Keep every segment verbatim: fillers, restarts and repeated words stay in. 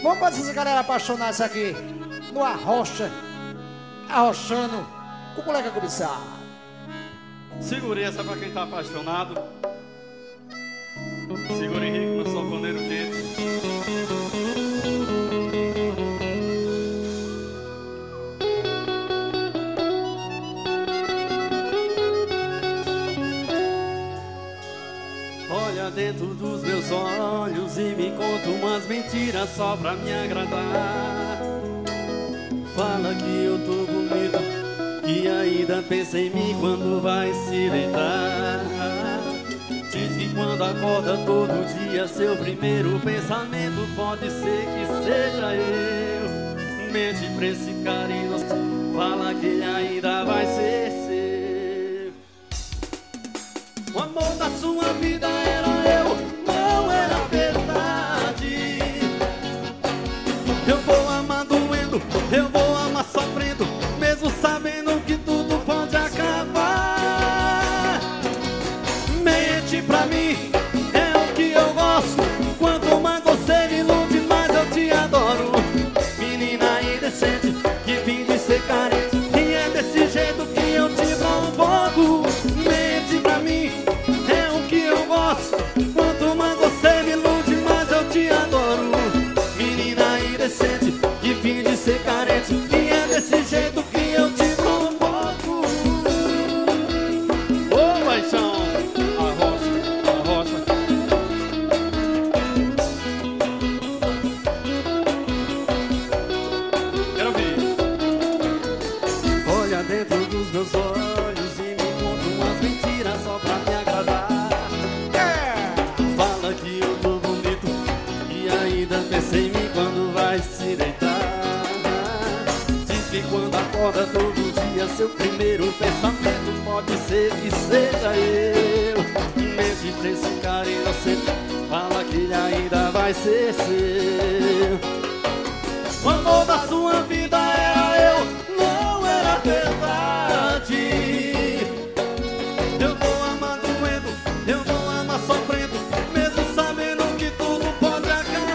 Vamos fazer essa galera apaixonar isso aqui no arrocha, arrochando com o moleque cobiçado. Segure essa pra quem tá apaixonado. Segure Henrique, meu sanfoneiro quente. Olha dentro dos meus olhos e me conta umas mentiras só pra me agradar. Fala que eu tô bonito, que ainda pensa em mim quando vai se deitar. Diz que quando acorda todo dia seu primeiro pensamento pode ser que seja eu. Mente pra esse cara inocente, fala que ele ainda vai ser seu. O amor da sua vida era eu, não era verdade. Eu vou amar doendo, eu vou amar sofrendo, mesmo sabendo que tudo pode acabar. Mente pra mim, é o que eu gosto. Quanto mais você me ilude, mais eu te adoro. Menina indecente, que fim de ser carente, e é desse jeito que eu te provoco. Mente pra mim, é o que eu gosto. Quanto mais você me ilude, mais eu te adoro. Menina indecente, que fim de ser carente, e é desse jeito que eu te provoco. Ô paixão, arrocha, arrocha. Quero ouvir. Olha dentro dos meus olhos e me conta umas mentiras só pra me agradar. Fala que eu tô bonito e ainda pensa em mim quando vai se deitar. Diz que quando acorda todo dia seu primeiro pensamento pode ser que seja eu. Mente pra esse cara inocente, fala que ele ainda vai ser seu. O amor da sua vida era eu, não era verdade. Eu vou amar doendo, eu vou amar sofrendo, mesmo sabendo que tudo pode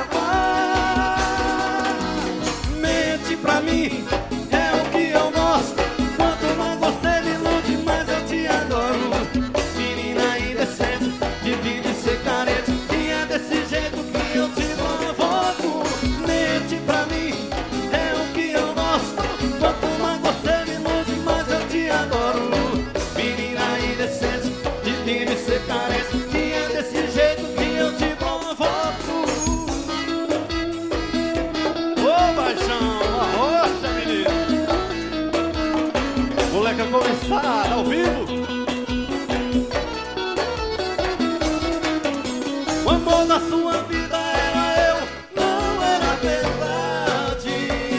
acabar. Mente pra mim, é o que eu gosto. Quanto mais você me ilude, mais eu te adoro. Menina indecente, que vive ser carente, e é desse jeito que eu te provoco. Mente pra mim, é o que eu gosto. Quanto mais você me ilude, mais eu te adoro. Menina indecente, que vive ser carente, e é desse jeito que eu te provoco. Ô paixão, arrocha menino. Moleque a começar ao vivo. O amor da sua vida era eu, não era verdade.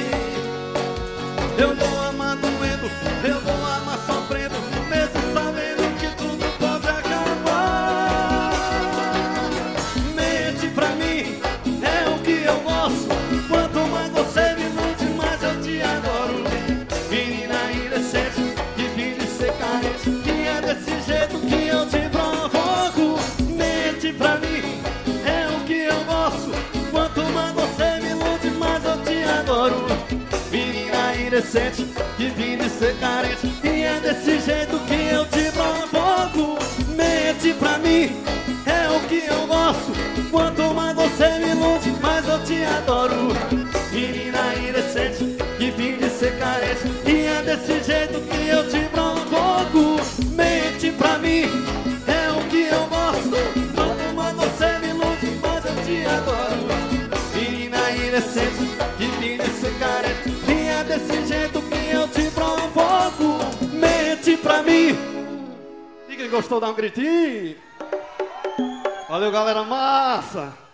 Eu vou amar doendo, eu vou amar sofrendo, mesmo sabendo que tudo pode acabar. Mente pra mim, é o que eu gosto. Quanto mais você me ilude, mais eu te adoro. Menina indecente, que vive ser carente, e é desse jeito que eu te provoco. Mente pra mim, é o que eu gosto. Quanto mais você me ilude, mais eu te adoro. Menina indecente, que vive ser carente, e é desse jeito que eu te provoco. Mente pra mim, é o que eu gosto. Quanto mais você me ilude, mais eu te adoro. Menina indecente, que vive ser carente, e é desse jeito que eu te provoco. Mente pra mim, é o que eu gosto. Quanto mais você me ilude, mais eu te adoro. Menina indecente, que vive ser carente, e é desse jeito que eu te provoco. Mente pra mim. E quem gostou, dá um gritinho. Valeu, galera massa.